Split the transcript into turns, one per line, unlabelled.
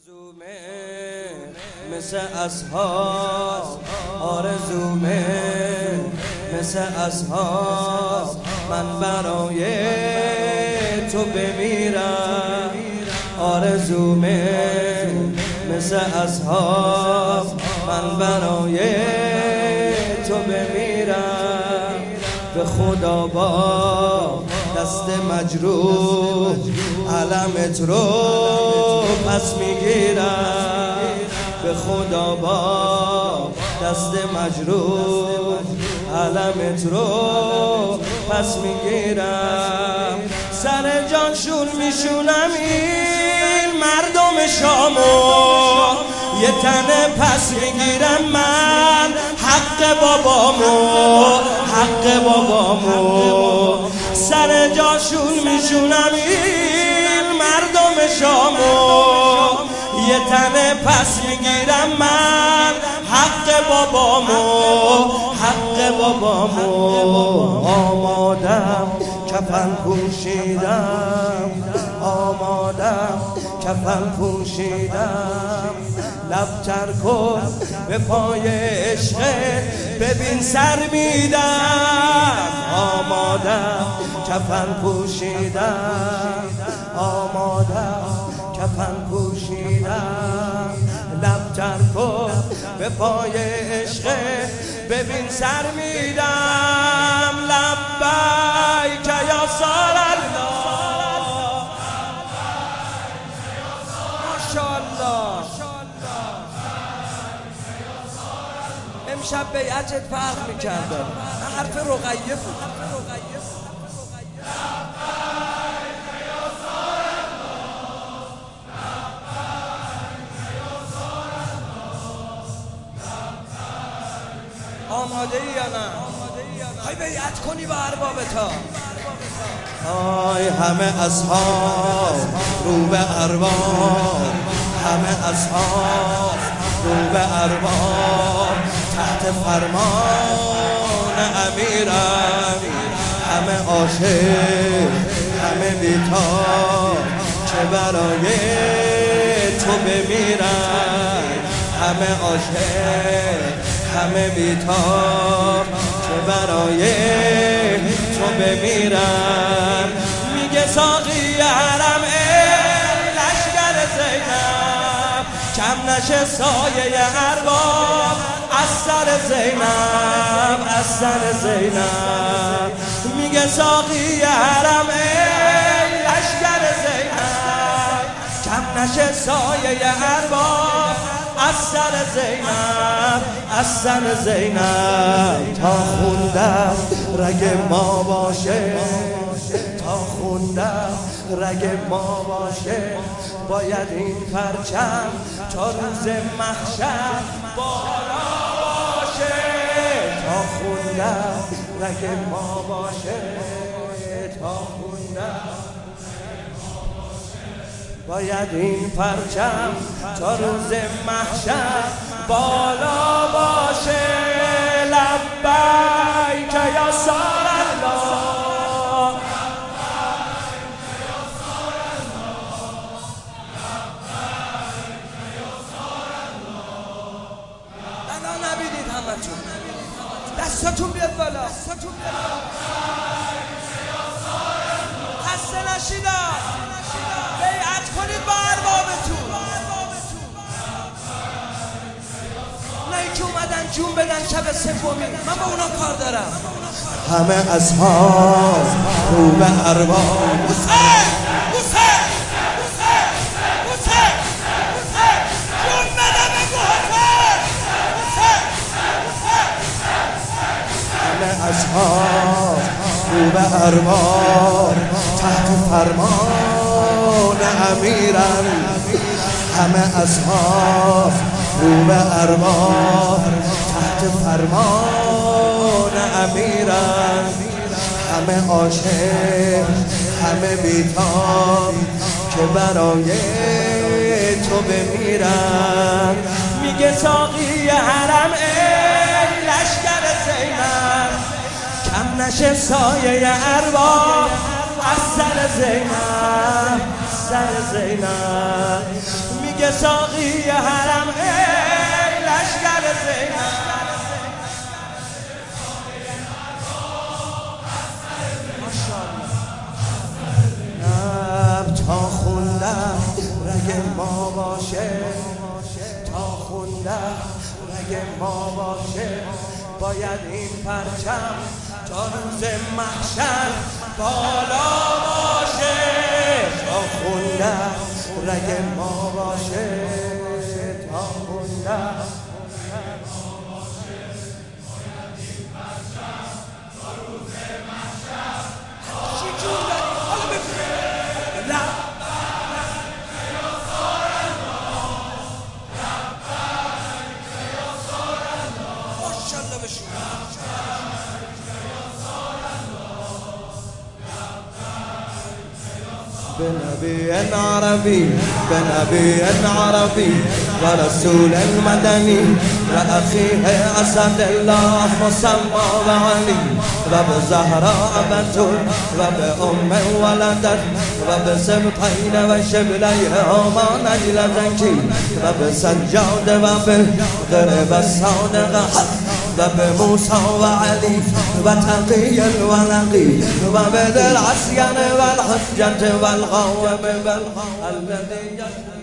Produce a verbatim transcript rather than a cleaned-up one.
آرزومه مثل اصحاب، آرزومه مثل اصحاب، من برای تو بمیرم. آرزومه مثل اصحاب، من برای تو بمیرم. به خدا با دست مجروح علمت رو پس میگیرم. به خدا با دست مجروح علمت رو پس میگیرم. سر جانشون میشونم این مردم شامو، یه تنه پس میگیرم من حق بابامو، حق بابامو. سر جاشون میشونم این مردم شامو، یه تنه پس میگیرم من حق بابامو، حق بابامو. آمادم کفن پوشیدم، آمادم کفن پوشیدم. لب تر کن به پای عشقت، ببین سر میدم. آمادم کفن پوشیدم، آمادم کفن پوشیدم. لب تر کن به پای عشقت، ببین سر میدم. لبیک یا سال الله، ماشاءالله. امشب بیعتت فرق میکرده، حرف رقیه بود. آماده ای یا نه؟ های بیعت کنی با اربابتا. آی همه اصحاب رو به ارباب، همه اصحاب رو به ارباب. تحت فرمان امیرم، همه عاشق همه بیتاب، چه برای تو بمیرم. همه عاشق همه بیتاب، چه برای تو بمیرم. میگه ساقی حرم ای لشکر زینب، کم نشه سایه ارباب از سر زینب، از سر زینب. میگه ساقی حرم ای لشکر زینب، کم نشه سایه ارباب از سر زینب، از سر زینب. تا خوندم رگ ما باشه، تا خوندم رگ ما باشه، باید این پرچم تا روز محشر بالا باشه. تا خوندم رگ ما باشه، تا خوندم باید این پرچم تا روز محشر بالا باشه. لبیک یا سال الله، بنا نبینید همتون، دستاتون بیاد بالا، خسته نشیدم. بیعت کنید با اربابتون، اونایی که اومدن جون بدن شب سومی، من با اونا کار دارم. همه اصحاب رو به ارباب. حسین حسین حسین حسین حسین، جون بده بگو حسین حسین حسین. همه اصحاب رو به ارباب، تحت فرمان امیرم. همه اصحاب رو به ارباب، تحت فرمان امیرم. همه عاشق همه بیتاب، که برای تو بمیرم. میگه ساقی حرم ای لشکر زینب، کم نشه سایه ارباب از سر زینب، سر زینب. میگه ساقی حرم ای لشکر زینب تا خوندم رگ ما باشه تا خوندم رگ ما باشه باید این پرچم تا روز محشر بالا باشه تا خوندم رگ ما باشه تا خوندم بنبي عربي بنبي عربي ورسول مدني وأخيه أسد الله مسمى وعلي وبزهراء بتول وبأم ولدت وبسبطين وشبليهما نجل زكي وبسجاد وبالغرب الصادق وبموسى وعلي وتقي الولقي وبذي العصيان والحجة والغوم الذي